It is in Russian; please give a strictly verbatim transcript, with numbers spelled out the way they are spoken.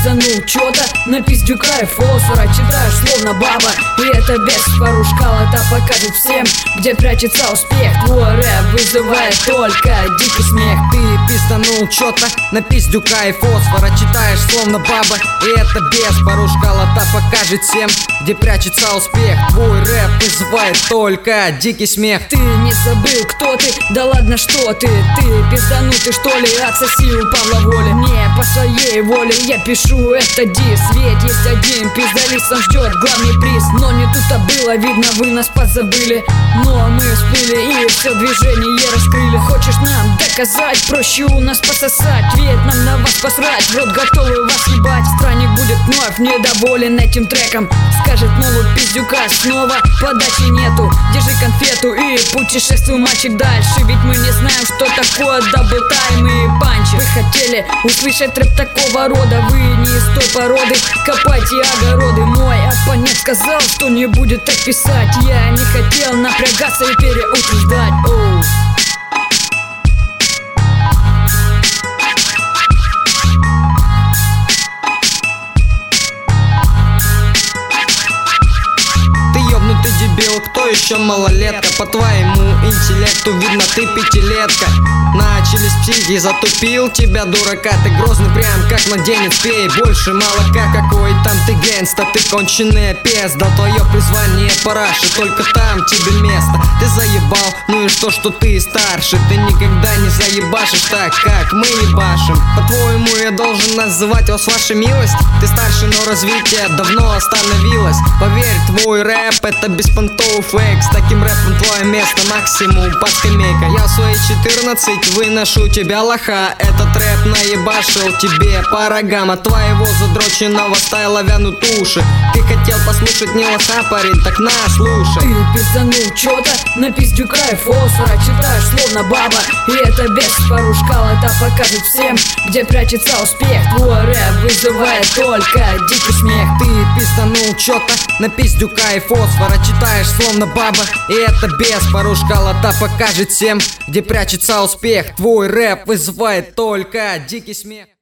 пизданул чё-то на пиздюка и фосфора. Читаешь словно баба, и это без пару шкал. Это покажет всем, где прячется успех. Твой рэп вызывает только дикий смех. Ты пизданул чё-то на пиздюка и фосфора. Читаешь словно баба, и это без пару шкал. Это покажет всем, где прячется успех. Твой рэп вызывает только дикий смех. Ты не забыл, кто ты? Да ладно, что ты? Ты пизданутый, что ли? Отсоси у Павла воли. Не по своей воле я пишу это дис. Ведь есть один пиздалист, он ждет главный приз. Но не тут-то было, видно, вы нас позабыли. Но мы всплыли и все движение раскрыли. Хочешь нам доказать? Проще у нас пососать. Ведь нам на вас посрать, в рот готовы вас ебать. Странник будет вновь недоволен этим треком. Скажет, мол, у пиздюка снова подачи нету. Держи конфету и путешествуй, мальчик, дальше. Ведь мы не знаем, что такое даблтайм и панчи. Вы хотели услышать рэп такого рода. Вы не из той породы, копайте огороды. Мой оппонент сказал, что не будет так писать. Я не хотел напрягаться и переутреждать. Оу. Ты дебил, кто еще малолетка? По твоему интеллекту видно, ты пятилетка. Начались психи, затупил тебя, дурака. Ты грозный прям как младенец, пей больше молока. Какой там ты гэнста, ты конченый пес. Да твое призвание параши, только там тебе место. Ты заебал, ну и что, что ты старше? Ты никогда не заебашишь так, как мы ебашим. По-твоему я должен называть вас вашей милость? Ты старше, но развитие давно остановилось. Поверь, твой рэп это беспонтовый фейк. С таким рэпом твое место максимум под скамейкой. Я в свои четырнадцать выношу тебя лоха. Этот рэп наебашил тебе по рогам. От твоего задроченного стайла вянут уши. Ты хотел послушать не лоха, парень, так на, слушай. Ты пизданул чё-то на пиздюка и фосфора. Читаешь словно баба, и это без пару шкал. Это покажет всем, где прячется успех. Твой рэп вызывает только дикий смех. Ты пизданул чё-то на пиздюка и фосфора. Читаешь словно баба, и это без пару шкал. Это покажет всем, где прячется успех. Твой рэп вызывает только дикий смех.